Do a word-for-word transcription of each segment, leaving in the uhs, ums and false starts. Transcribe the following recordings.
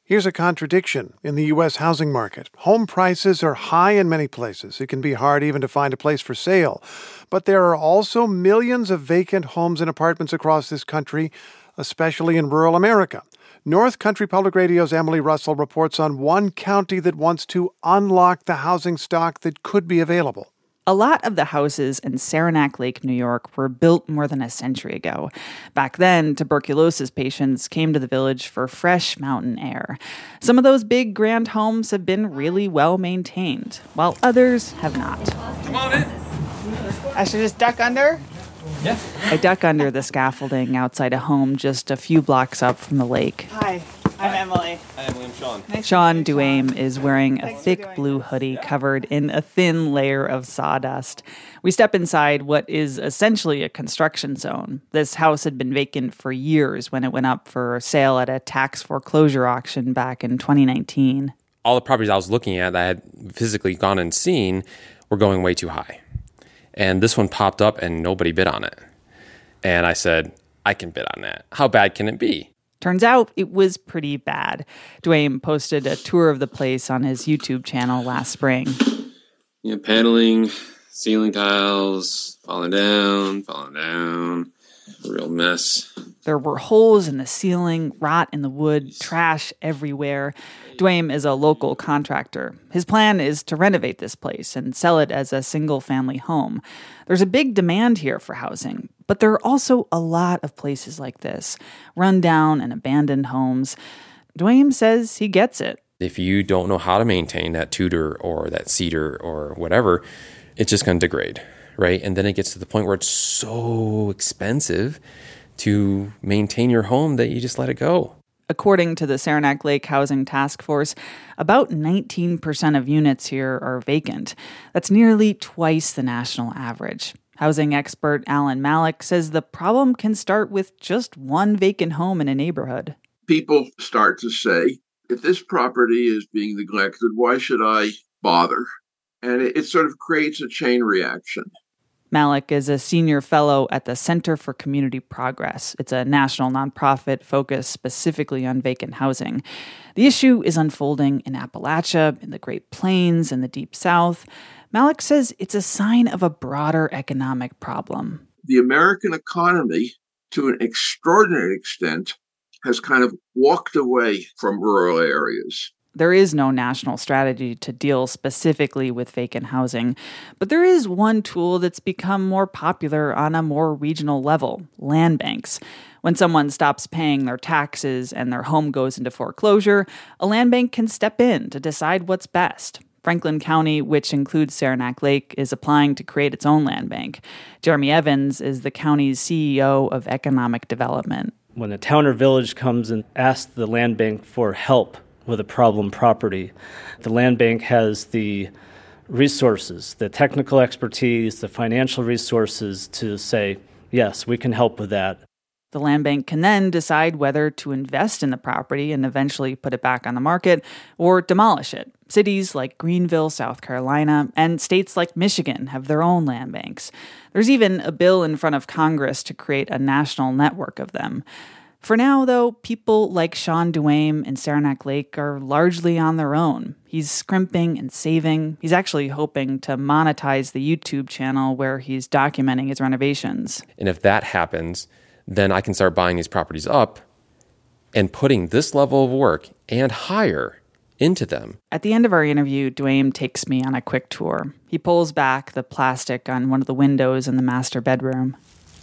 Here's a contradiction in the U S housing market. Home prices are high in many places. It can be hard even to find a place for sale. But there are also millions of vacant homes and apartments across this country, especially in rural America. North Country Public Radio's Emily Russell reports on one county that wants to unlock the housing stock that could be available. A lot of the houses in Saranac Lake, New York, were built more than a century ago. Back then, tuberculosis patients came to the village for fresh mountain air. Some of those big, grand homes have been really well maintained, while others have not. Come on in. I should just duck under? Yeah. I duck under the scaffolding outside a home just a few blocks up from the lake. Hi, I'm Emily. Hi, Emily. I'm Sean. Nice Sean to meet you, Duame Sean. is wearing a Thanks for thick doing blue this. hoodie covered in a thin layer of sawdust. We step inside what is essentially a construction zone. This house had been vacant for years when it went up for sale at a tax foreclosure auction back in twenty nineteen. All the properties I was looking at that I had physically gone and seen were going way too high. And this one popped up and nobody bid on it. And I said, I can bid on that. How bad can it be? Turns out it was pretty bad. Duame posted a tour of the place on his YouTube channel last spring. Yeah, paneling, ceiling tiles, falling down, falling down. A real mess. There were holes in the ceiling, rot in the wood, trash everywhere. Duame is a local contractor. His plan is to renovate this place and sell it as a single-family home. There's a big demand here for housing, but there are also a lot of places like this, run-down and abandoned homes. Duame says he gets it. If you don't know how to maintain that Tudor or that cedar or whatever, it's just going to degrade, right? And then it gets to the point where it's so expensive to maintain your home that you just let it go. According to the Saranac Lake Housing Task Force, about nineteen percent of units here are vacant. That's nearly twice the national average. Housing expert Alan Malik says the problem can start with just one vacant home in a neighborhood. People start to say, if this property is being neglected, why should I bother? And it, it sort of creates a chain reaction. Malik is a senior fellow at the Center for Community Progress. It's a national nonprofit focused specifically on vacant housing. The issue is unfolding in Appalachia, in the Great Plains, in the Deep South. Malik says it's a sign of a broader economic problem. The American economy, to an extraordinary extent, has kind of walked away from rural areas. There is no national strategy to deal specifically with vacant housing, but there is one tool that's become more popular on a more regional level: land banks. When someone stops paying their taxes and their home goes into foreclosure, a land bank can step in to decide what's best. Franklin County, which includes Saranac Lake, is applying to create its own land bank. Jeremy Evans is the county's C E O of Economic Development. When a town or village comes and asks the land bank for help with a problem property, the land bank has the resources, the technical expertise, the financial resources to say, yes, we can help with that. The land bank can then decide whether to invest in the property and eventually put it back on the market or demolish it. Cities like Greenville, South Carolina, and states like Michigan have their own land banks. There's even a bill in front of Congress to create a national network of them. For now, though, people like Sean Duame in Saranac Lake are largely on their own. He's scrimping and saving. He's actually hoping to monetize the YouTube channel where he's documenting his renovations. And if that happens, then I can start buying these properties up and putting this level of work and higher into them. At the end of our interview, Duame takes me on a quick tour. He pulls back the plastic on one of the windows in the master bedroom.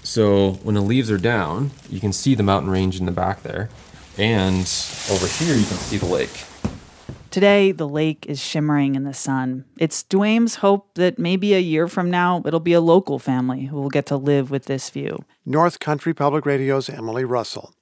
So when the leaves are down, you can see the mountain range in the back there. And over here, you can see the lake. Today, the lake is shimmering in the sun. It's Duame's hope that maybe a year from now, it'll be a local family who will get to live with this view. North Country Public Radio's Emily Russell.